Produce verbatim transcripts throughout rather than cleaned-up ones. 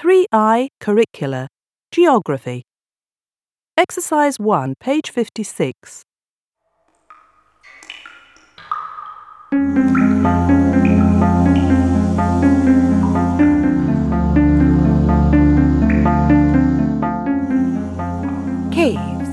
three I Curricula, Geography. Exercise one, page fifty-six. Caves.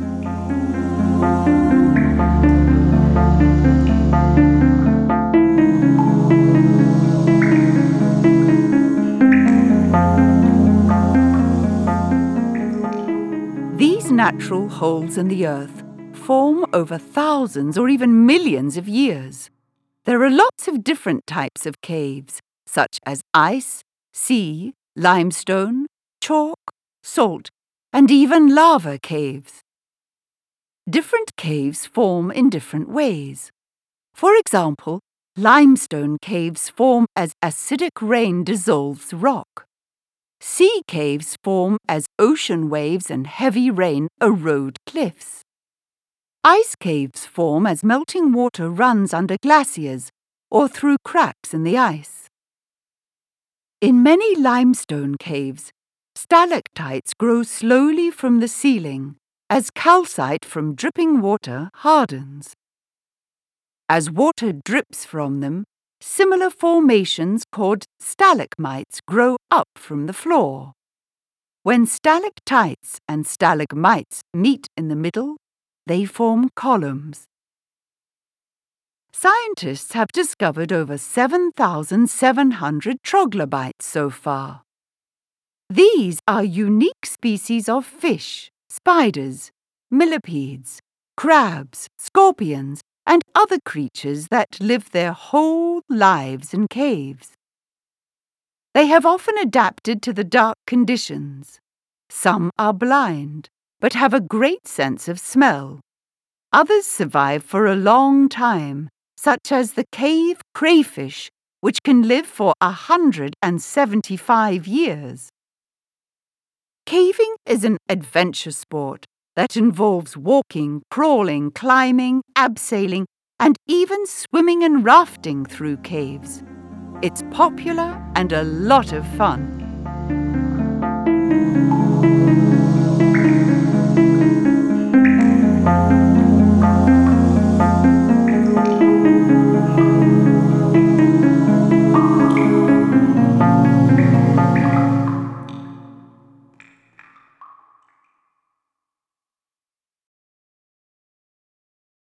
These natural holes in the earth form over thousands or even millions of years. There are lots of different types of caves, such as ice, sea, limestone, chalk, salt, and even lava caves. Different caves form in different ways. For example, limestone caves form as acidic rain dissolves rock. Sea caves form as ocean waves and heavy rain erode cliffs. Ice caves form as melting water runs under glaciers or through cracks in the ice. In many limestone caves, stalactites grow slowly from the ceiling as calcite from dripping water hardens. As water drips from them, similar formations called stalagmites grow up from the floor. When stalactites and stalagmites meet in the middle, they form columns. Scientists have discovered over seven thousand seven hundred troglobites so far. These are unique species of fish, spiders, millipedes, crabs, scorpions, and other creatures that live their whole lives in caves. They have often adapted to the dark conditions. Some are blind, but have a great sense of smell. Others survive for a long time, such as the cave crayfish, which can live for one hundred seventy-five years. Caving is an adventure sport that involves walking, crawling, climbing, abseiling, and even swimming and rafting through caves. It's popular and a lot of fun.